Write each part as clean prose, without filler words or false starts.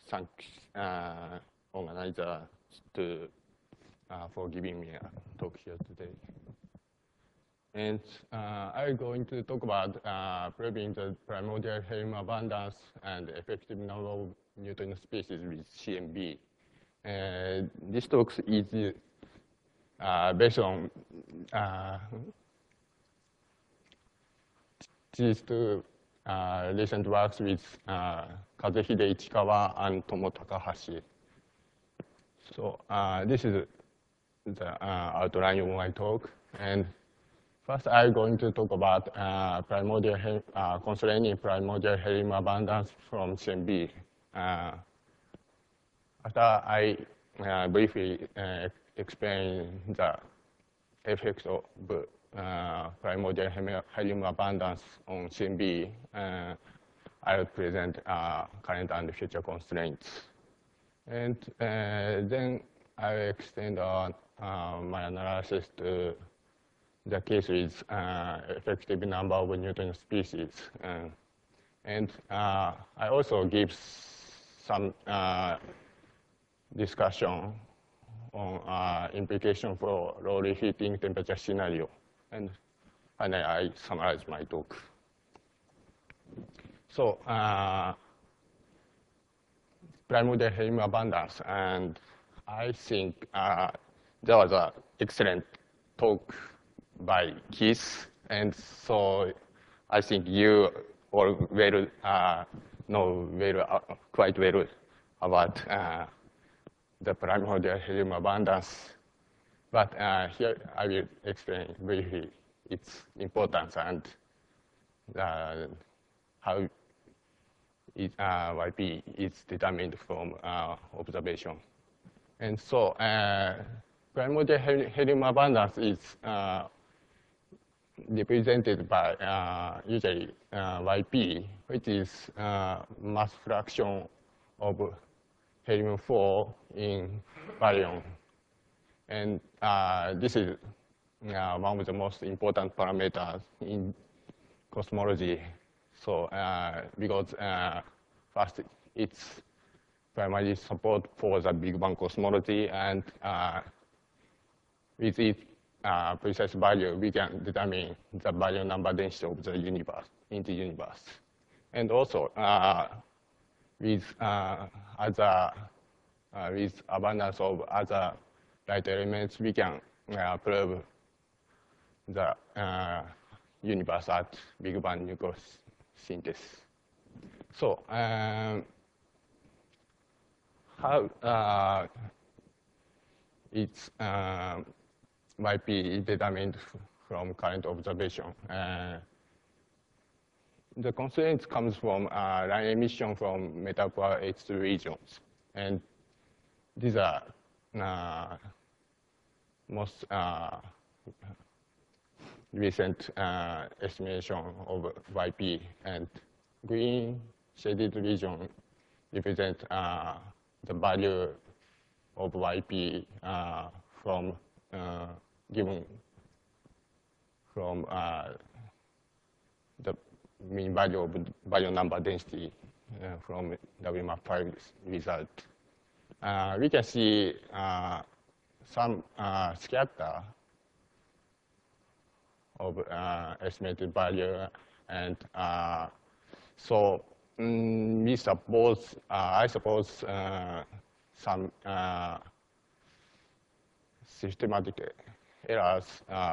thank organizer for giving me a talk here today. And I'm going to talk about proving the primordial helium abundance and effective number of neutrino species with CMB. This talk is based on these two recent works with Kazuhide Ichikawa and Tomo Takahashi. So this is the outline of my talk. And first, I'm going to talk about constraining primordial helium abundance from CMB. After I briefly explain the effects of primordial helium abundance on CMB, I'll present current and future constraints. And then I'll extend my analysis to the case with effective number of neutrino species. And I also give some discussion on implication for low reheating temperature scenario. And finally, I summarize my talk. So primordial helium abundance, and I think there was an excellent talk by Keith, and so I think you all know quite well about the primordial helium abundance. But here I will explain briefly its importance and how YP is determined from observation. And so primordial helium abundance is represented by usually YP, which is mass fraction of helium-4 in baryon. And this is one of the most important parameters in cosmology. So because first, it's primarily support for the Big Bang cosmology, and with its precise value, we can determine the baryon number density of the universe, in the universe. And also, with abundance of other light elements, we can prove the universe at Big Bang nucleosynthesis. So how its YP is determined from current observation. The constraint comes from line emission from metal power H2 regions. And these are most recent estimation of YP, and green shaded region represent the value of YP from given from the mean value of baryon number density from WMAP5 result. We can see some scatter of estimated value, and so we suppose, I suppose, some systematic errors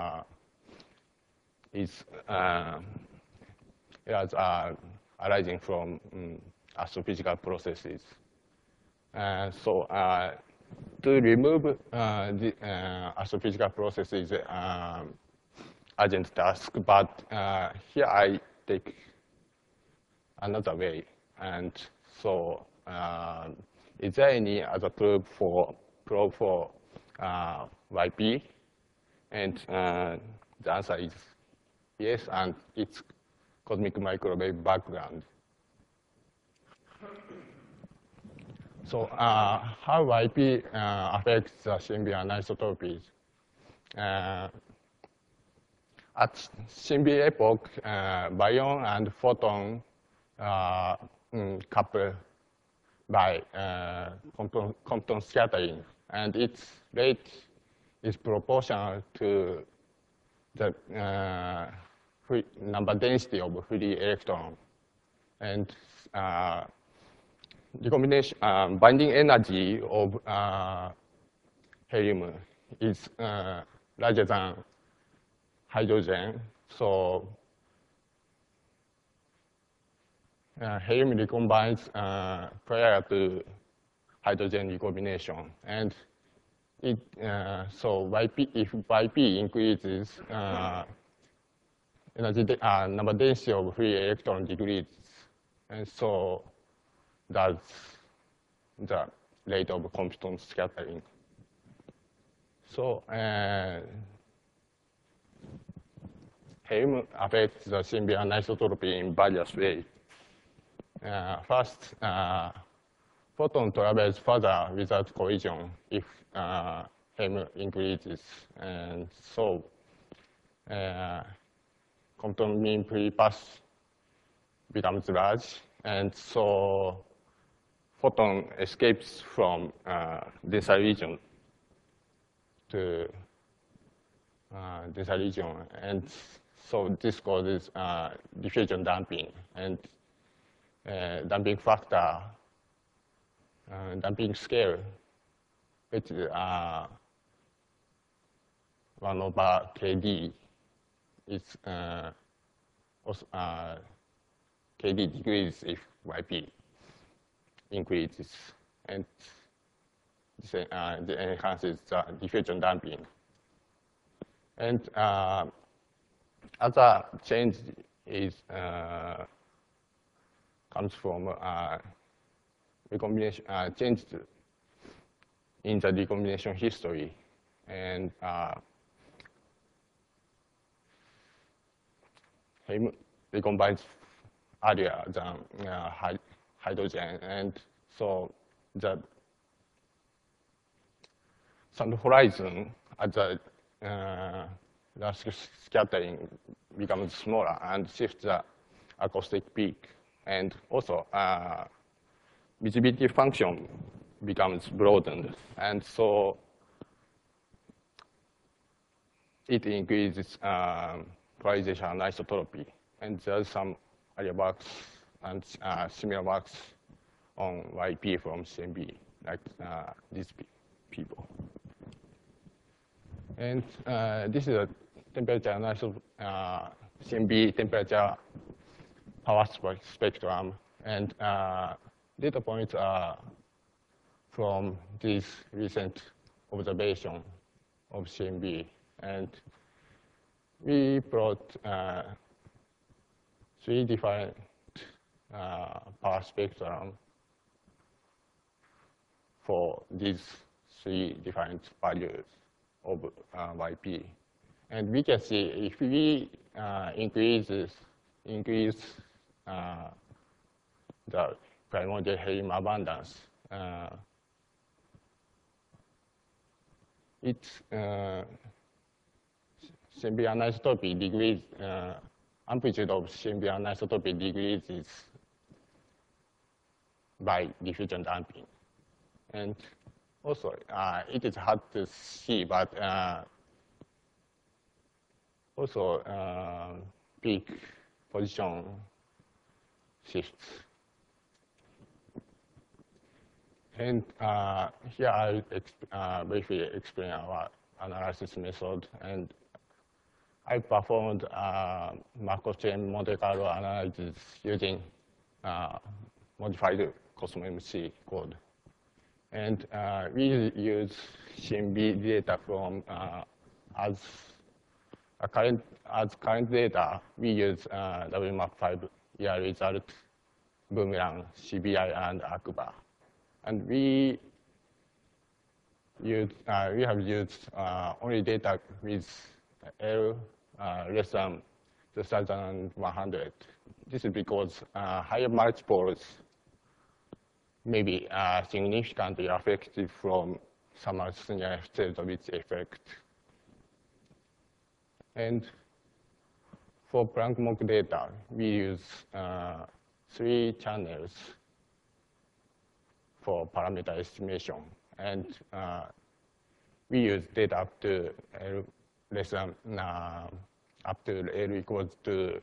errors are arising from astrophysical processes. So to remove the astrophysical processes urgent task, but here I take another way. And so is there any other probe for YP? And the answer is yes, and it's cosmic microwave background. So how YP affects the CMB anisotropies? At CMB epoch, baryon and photon couple by Compton scattering, and its rate is proportional to the number density of free electron. And recombination binding energy of helium is larger than hydrogen, so helium recombines prior to hydrogen recombination, and it so Yp, if Yp increases, energy number density of free electron decreases, and so does the rate of Compton scattering. So helium affects the Symbian anisotropy in various ways. First, photon travels further without collision if helium increases, and so Compton mean free path becomes large, and so photon escapes from denser region to denser region, and so this causes diffusion damping, and damping factor, damping scale, which is 1 over kd, is also, kd decreases if Yp increases, and this enhances the diffusion damping. And other change is comes from recombination change in the recombination history, and helium recombines earlier than hydrogen, and so the sound horizon at the last scattering becomes smaller and shifts the acoustic peak, and also visibility function becomes broadened, and so it increases polarization anisotropy. And there's some earlier works and similar works on Yp from CMB, like these people. And this is a temperature analysis of CMB temperature power spectrum, and data points are from this recent observation of CMB, and we brought 3 different power spectrum for these 3 different values of Yp, and we can see if we increase the primordial helium abundance, its Symbian anisotropy degrees, amplitude of Symbian anisotropy decreases by diffusion damping. And also, it is hard to see, but also peak position shifts. And here I'll briefly explain our analysis method. And I performed Markov chain Monte Carlo analysis using modified COSMO-MC code. And we use CMB data from as current data. We use WMAP5 year result, Boomerang, CBI, and ACBA. And we have used only data with L less than 2,100. This is because higher multiples may be significantly affected from Sammartino-Chtsetovich effect. And for Planck-Mock data, we use 3 channels. for parameter estimation. And we use data up to L less than, up to L equals to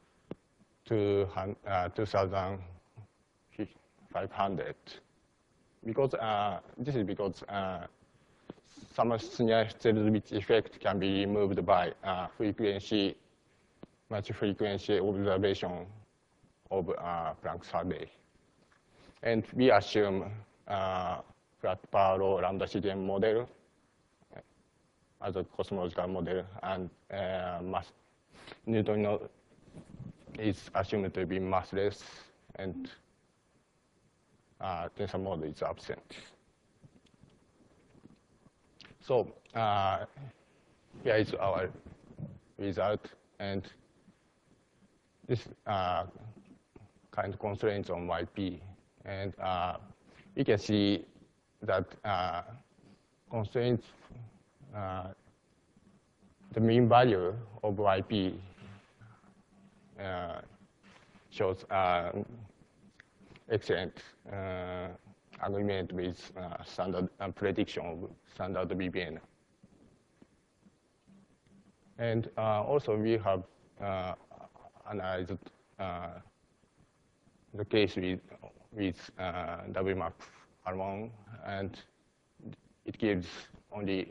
2,500. Because this is because some Snell-Selzwitch effect can be removed by much frequency observation of Planck survey. And we assume flat power law lambda CDM model as a cosmological model, and neutrino is assumed to be massless, and tensor mode is absent. So here is our result, and this kind of constraints on YP. And you can see that constraints, the mean value of YP shows excellent agreement with standard prediction of standard deviation. And also we have analyzed the case with WMAP R1, and it gives only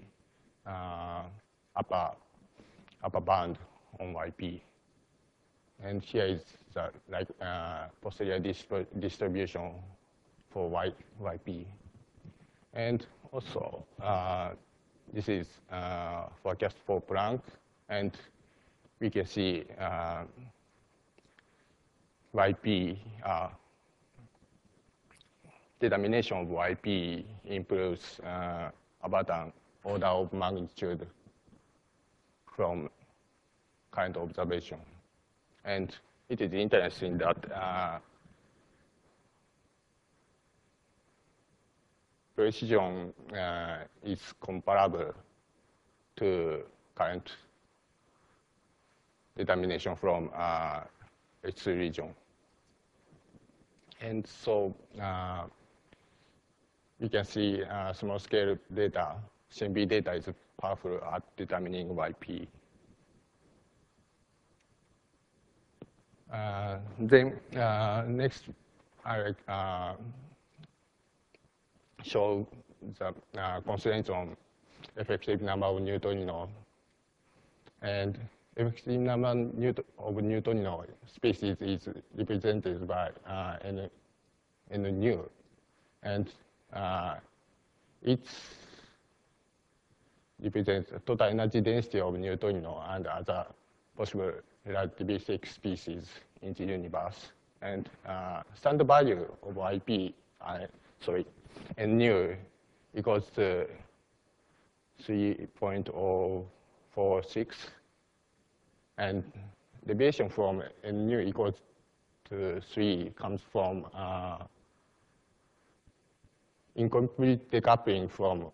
upper bound on YP. And here is the posterior distribution for YP. And also, this is forecast for Planck, and we can see YP, determination of YP improves about an order of magnitude from current observation. And it is interesting that precision is comparable to current determination from H3 region. And so you can see small scale data, CMB data is powerful at determining YP. Then next, I show the constraints on effective number of neutrino. And effective number of neutrino species is represented by N nu. And it represents total energy density of neutrino and other possible relativistic species in the universe. And standard value of YP, N nu equals to 3.046, and deviation from N nu equals to 3 comes from incomplete decoupling from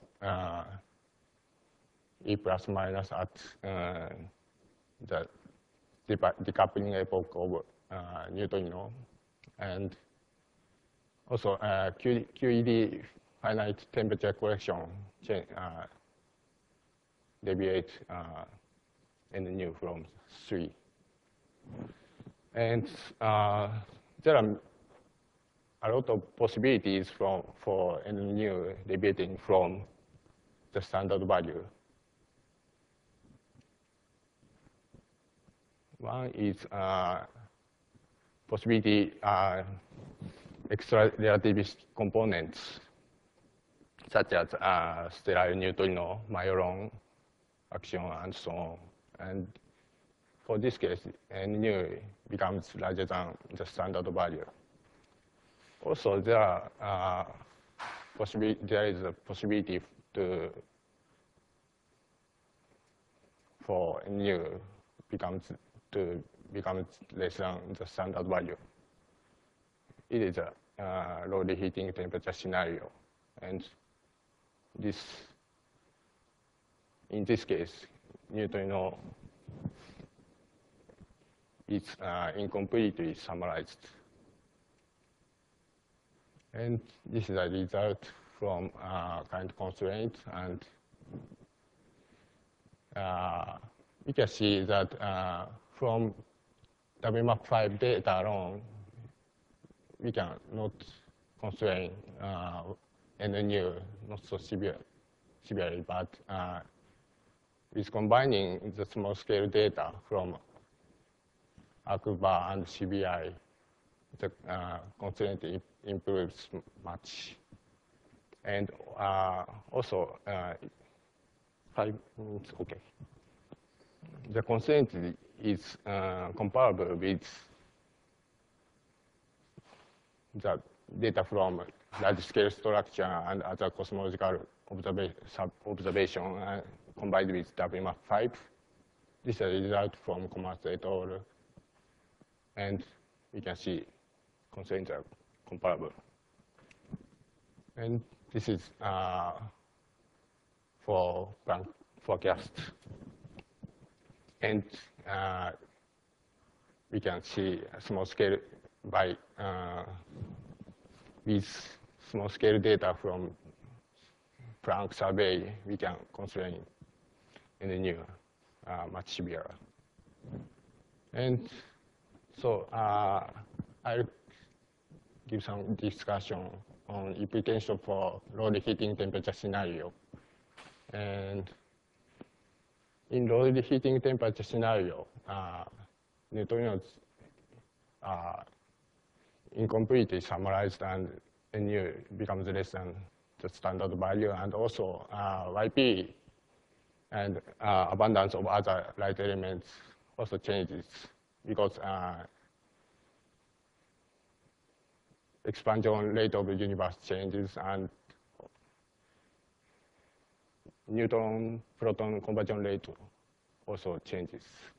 E plus minus at the decoupling epoch of neutrino. And also QED finite temperature correction deviate N nu from 3. And there are a lot of possibilities for N nu deviating from the standard value. One is possibility extra relativist components, such as sterile neutrino, Majorane action, and so on. And for this case, N nu becomes larger than the standard value. Also, there is a possibility for N nu becomes less than the standard value. It is a low reheating temperature scenario, and in this case, neutrino is incompletely summarized. And this is a result from current constraint. And you can see that from WMAP5 data alone, we can not constrain NNU not so severely, but with combining the small scale data from ACUBA and CBI, the constraint improves much. And also, 5 minutes, okay. The constraint is comparable with the data from large-scale structure and other cosmological observation combined with WMAP5. This is a result from Komatsu et al. And we can see constraints are comparable. And this is for Planck forecast. And we can see a small scale by with small scale data from Planck survey, we can constrain NNU much severer. And so I'll give some discussion on implication for low heating temperature scenario. And in low heating temperature scenario, neutrinos are incompletely summarized and NU becomes less than the standard value, and also YP and abundance of other light elements also changes because expansion rate of the universe changes and neutron-proton conversion rate also changes.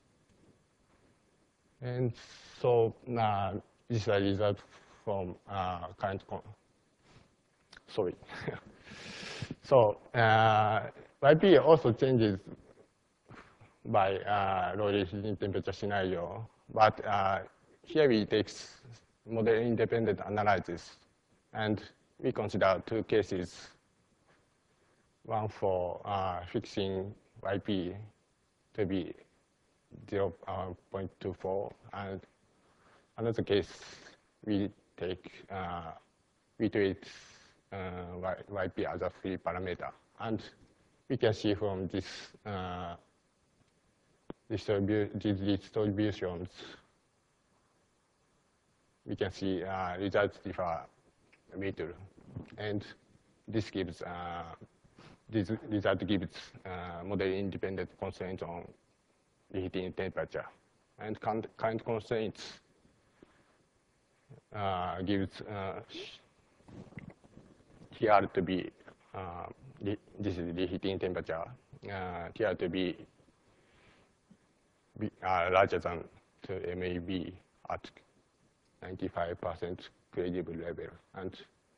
And so this is a result from current sorry. So YP also changes by low heating temperature scenario, but here we take model-independent analysis, and we consider two cases. One for fixing YP to be 0.24, and another case we take we treat YP as a free parameter, and we can see from this these distributions, we can see results differ little, and this gives this result gives model-independent constraints on heating temperature, and current constraints gives here to be this is the heating temperature here to be larger than 2 MeV at 95% credible level, and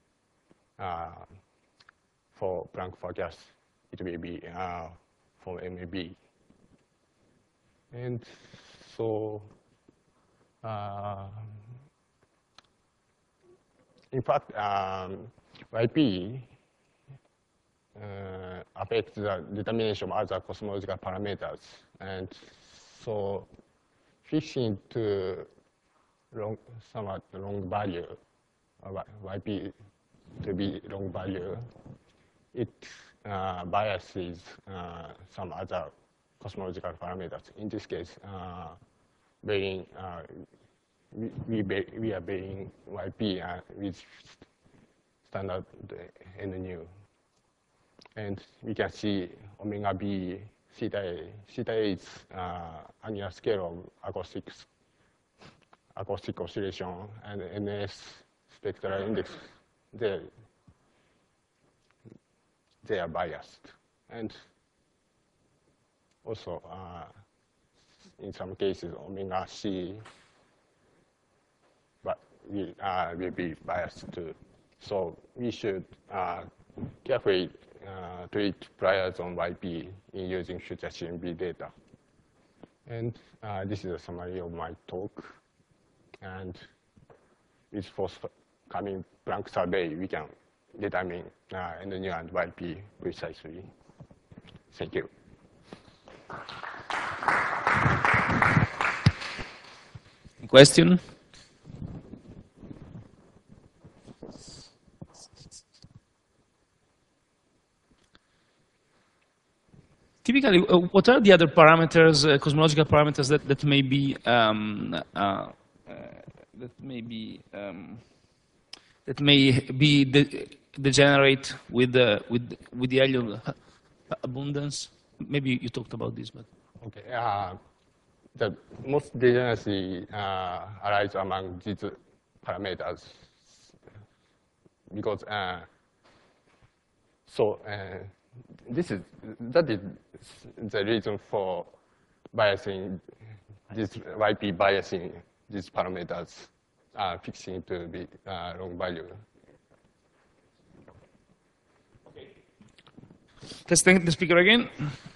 for Planck forecast, it will be 4 MeV. And so, in fact, YP affects the determination of other cosmological parameters, and so fixing to somewhat long value, YP to be long value, it biases some other cosmological parameters. In this case, we are varying YP with standard NNU. And we can see omega B, theta A. Theta A is annular scale of acoustic oscillation, and NS spectral index, they are biased. And also, in some cases, omega C will be biased too. So we should carefully treat priors on YP in using future CMB data. And this is a summary of my talk. And with coming Planck survey, we can determine NU and YP precisely. Thank you. Question? Typically, what are the other parameters, cosmological parameters that may be degenerate with the helium abundance? Maybe you talked about this, but okay. The most degeneracy arise among these parameters because that is the reason for biasing this YP biasing these parameters fixing to be wrong value. Let's thank the speaker again.